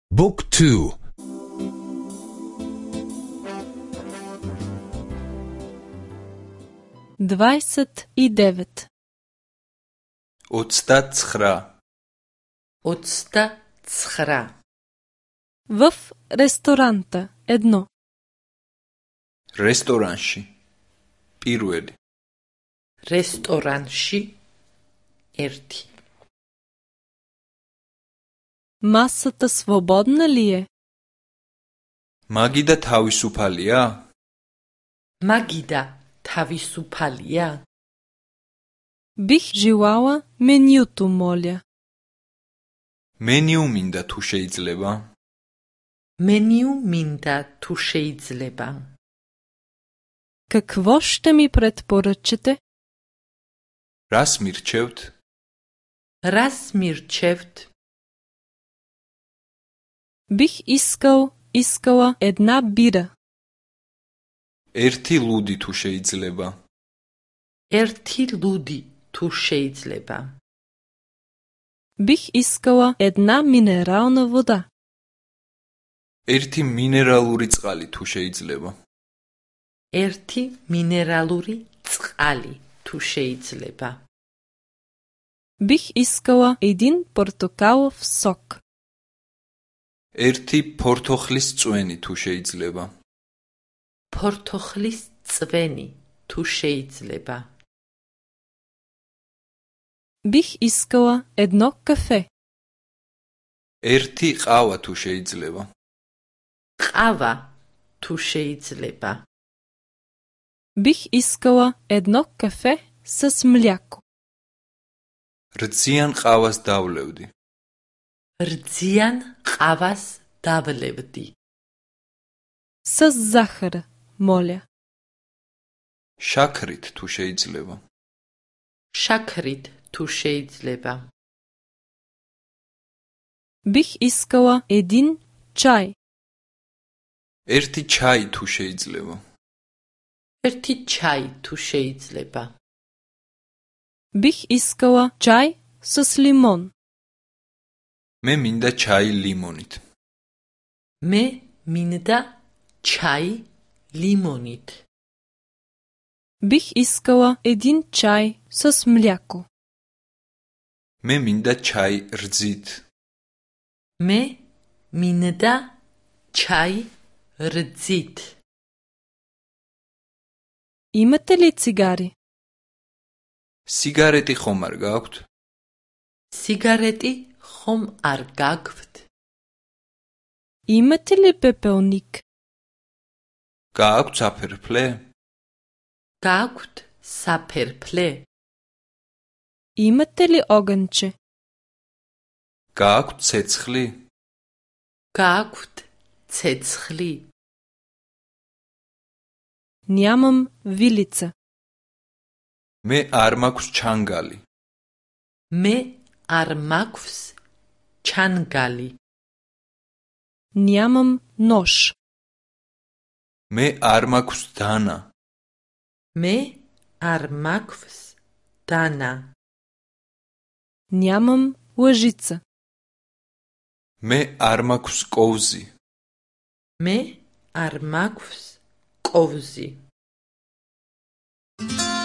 Book 2. 29. 29. 29. В ресторанта едно. რესტორანში. პირველი. რესტორანში 1. Масата свободна ли е? მაგიდა თავისუფალია? მაგიდა თავისუფალია? Бих желала менюто, моля. მენიუ მინდა თუ შეიძლება? მენიუ მინდა თუ შეიძლება? Какво ще ми предпоръчате? რას მირჩევთ? რას მირჩევთ? Бих искала една бира. ერთი ლუდი თუ შეიძლება? ერთი ლუდი თუ შეიძლება? Бих искала една минерална вода. ერთი მინერალური წყალი თუ შეიძლება? ერთი მინერალური წყალი თუ შეიძლება? Бих искала един портокалов сок. ერთი ფორთოხლის წვენი თუ შეიძლება? ფორთოხლის წვენი თუ შეიძლება? Бих искала едно кафе. ერთი ყავა თუ შეიძლება? ყავა თუ შეიძლება? Бих искала едно кафе с мляко. რძიან ყავას დავლევდი. რძიან ყავას დავლევდი. С захара, моля. შაქრით თუ შეიძლება? შაქრით თუ შეიძლება? Бих искала един чай. ერთი ჩაი თუ შეიძლება? ერთი ჩაი თუ შეიძლება? Бих искала чай с лимон. მე მინდა ჩაი ლიმონით. მე მინდა ჩაი ლიმონით. Бих искала един чай с мляко. მე მინდა ჩაი რძით. მე მინდა ჩაი რძით. Имате ли цигари? სიგარეტი ხომ არ გაქვთ? სიგარეტი ხომ არ გაგვთ? Имате ли пепелник? გააქვთ საფერფლე? გაგვთ საფერფლე? Имате ли огънче? გააქვთ ცეცხლი? გაგვთ ცეცხლი? Нямам вилица. მე არ მაქვს ჩანგალი. მე არ მაქვს ჩანგალი. Нямам нож. მე არ მაქვს დანა. მე არ მაქვს დანა. Нямам лъжица. მე არ მაქვს კოვზი. მე არ მაქვს კოვზი.